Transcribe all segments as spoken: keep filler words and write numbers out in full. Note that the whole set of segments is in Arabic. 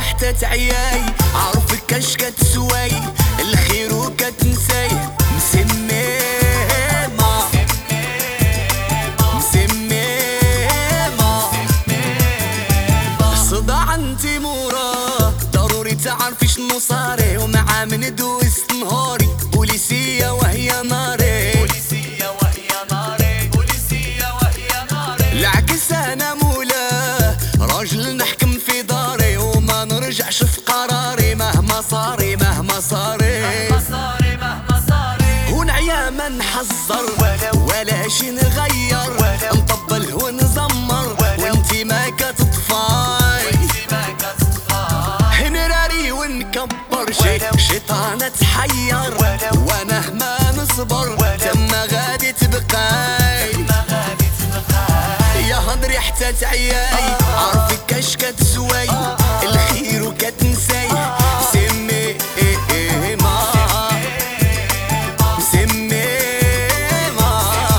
حتى تعياي، عارفك كاش كتسواي الخير وكتنساي. مسميمة مسميمة صداع انتي موراه، ضروري تعرفي شنو صاري، ومع من دوزت نهاري بوليسية وهي ناري، بوليسية وهي ناري، بوليسية وهي ناري. العكس انا مولاه، راجل نحكم في داري وما نرجعش في قراري مهما صاري مهما صاري مهما صاري مهما صاري. ونعيا ما نحذر ولا شي نغير، نطبل ونزمر وانتي ما كتطفاي، نراري ونكبر شي شيطانة تحير، وانا ما نصبر تما غادي تبقاي، يا هضري حتى تعياي، عارفك كاش كتسواي الخير وكتنساي. مسميمة مسميمة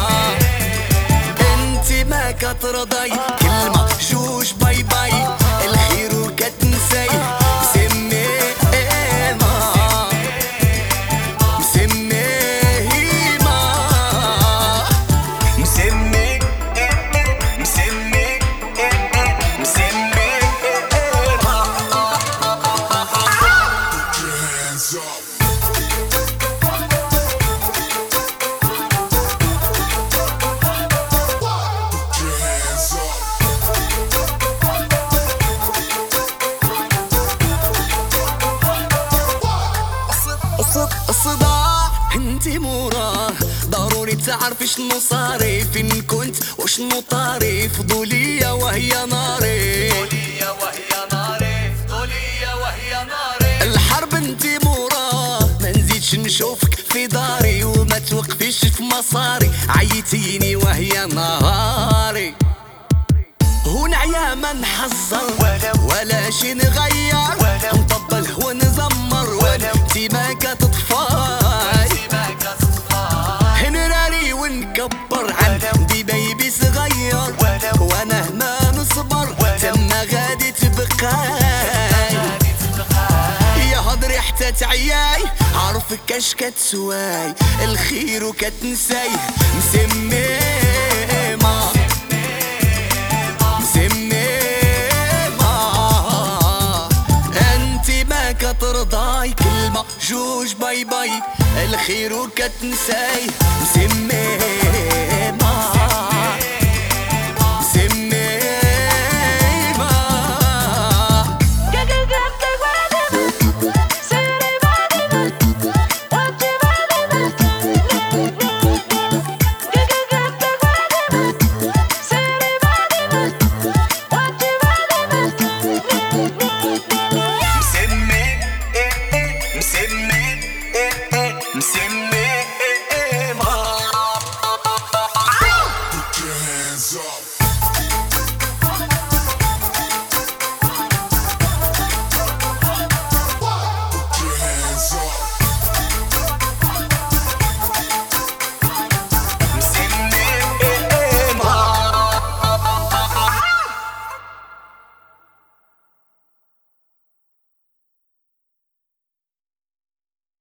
انتي ما كترضاي، كلمة جوج باي باي الخير وكتنساي. الصداع انتي موراه، ضروري تعرفي شنو صاري، فين كنت وشنو طاري، فضولية وهي ناري، فضولية وهي ناري، فضولية وهي ناري. الحرب انتي موراه، ما نزيدش نشوفك في داري، وما توقفيش في مصاري، عيتيني وهي نهاري. ونعيا ما نحذر ولا شي نغير، نطبل ونزمر وانتي ما كتطفاي، نراري ونكبر عندي بيبي صغير، وانا ما نصبر تما غادي تبقاي، يا هضري حتى تعياي، عارفك كاش كتسواي الخير وكتنساي. مسميمة كترضاي، كلمة جوج باي باي الخير وكتنساي. مسميمة مسميمة مسمي